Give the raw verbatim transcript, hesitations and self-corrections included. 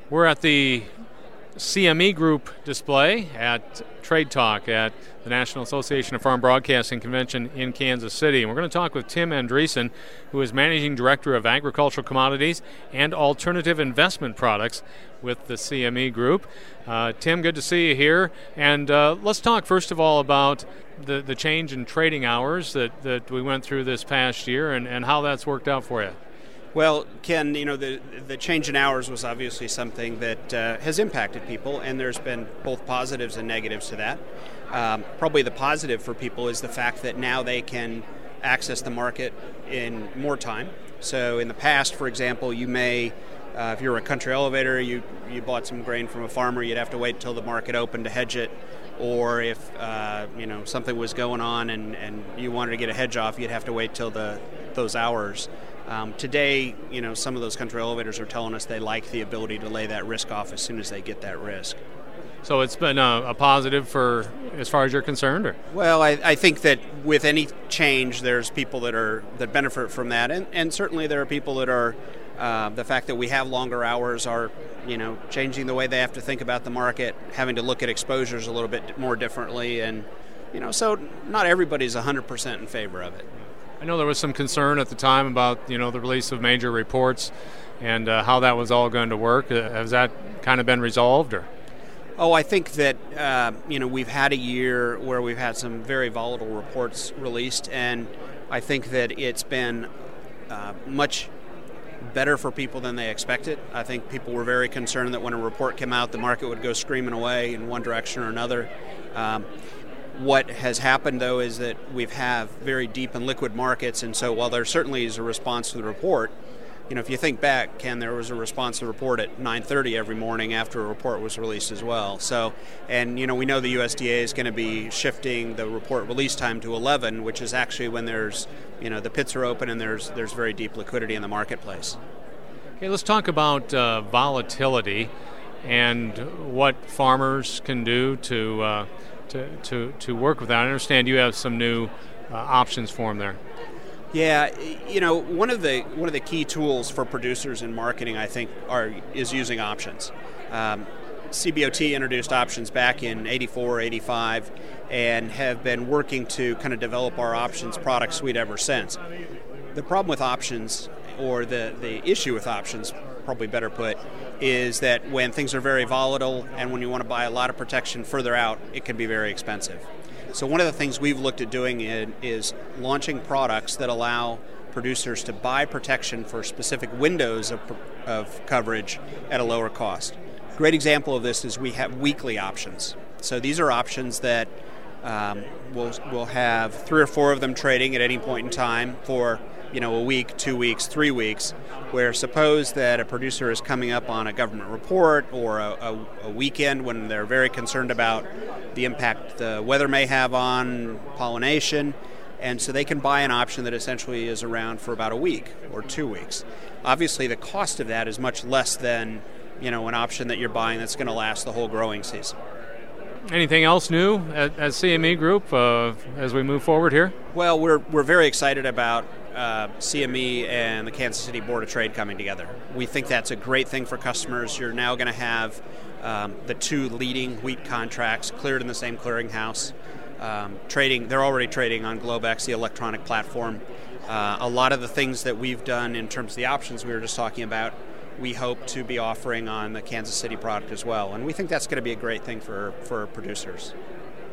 We're at the C M E Group display at Trade Talk at the National Association of Farm Broadcasting Convention in Kansas City. And we're going to talk with Tim Andreessen, who is Managing Director of Agricultural Commodities and Alternative Investment Products with the C M E Group. Uh, Tim, good to see you here. And uh, let's talk first of all about the, the change in trading hours that, that we went through this past year and, and how that's worked out for you. Well, Ken, you know, the the change in hours was obviously something that uh, has impacted people, and there's been both positives and negatives to that. Um, probably the positive for people is the fact that now they can access the market in more time. So in the past, for example, you may, uh, if you're a country elevator, you, you bought some grain from a farmer, you'd have to wait until the market opened to hedge it. Or if uh, you know something was going on and, and you wanted to get a hedge off, you'd have to wait till the those hours. Um, today, you know, some of those country elevators are telling us they like the ability to lay that risk off as soon as they get that risk. So it's been a, a positive for as far as you're concerned? Or? Well, I, I think that with any change, there's people that are that benefit from that, and, and certainly there are people that are. Uh, the fact that we have longer hours are, you know, changing the way they have to think about the market, having to look at exposures a little bit more differently, and you know, so not everybody's one hundred percent in favor of it. I know there was some concern at the time about, you know, the release of major reports and uh, how that was all going to work. Uh, has that kind of been resolved? Or? Oh, I think that, uh, you know, we've had a year where we've had some very volatile reports released, and I think that it's been uh, much better for people than they expected. I think people were very concerned that when a report came out, the market would go screaming away in one direction or another. Um, What has happened, though, is that we've have very deep and liquid markets, and so while there certainly is a response to the report, you know, if you think back, Ken, there was a response to the report at nine thirty every morning after a report was released as well. So, and you know, we know the U S D A is going to be shifting the report release time to eleven, which is actually when there's, you know, the pits are open and there's there's very deep liquidity in the marketplace. Okay, let's talk about uh, volatility and what farmers can do to. Uh, To, to, to work with that. I understand you have some new uh, options for them there. Yeah, you know, one of the one of the key tools for producers in marketing, I think, are is using options. Um, C B O T introduced options back in eighty-four, eighty-five, and have been working to kind of develop our options product suite ever since. The problem with options, or the, the issue with options, probably better put, is that when things are very volatile and when you want to buy a lot of protection further out, it can be very expensive. So one of the things we've looked at doing is launching products that allow producers to buy protection for specific windows of, of coverage at a lower cost. A great example of this is we have weekly options. So these are options that um, we'll, we'll have three or four of them trading at any point in time for you know, a week, two weeks, three weeks, where suppose that a producer is coming up on a government report or a, a, a weekend when they're very concerned about the impact the weather may have on pollination, and so they can buy an option that essentially is around for about a week or two weeks. Obviously, the cost of that is much less than, you know, an option that you're buying that's going to last the whole growing season. Anything else new at, at C M E Group uh, as we move forward here? Well, we're we're very excited about uh, C M E and the Kansas City Board of Trade coming together. We think that's a great thing for customers. You're now going to have um, the two leading wheat contracts cleared in the same clearinghouse. Um, trading, they're already trading on Globex, the electronic platform. Uh, a lot of the things that we've done in terms of the options we were just talking about, we hope to be offering on the Kansas City product as well. And we think that's going to be a great thing for, for producers.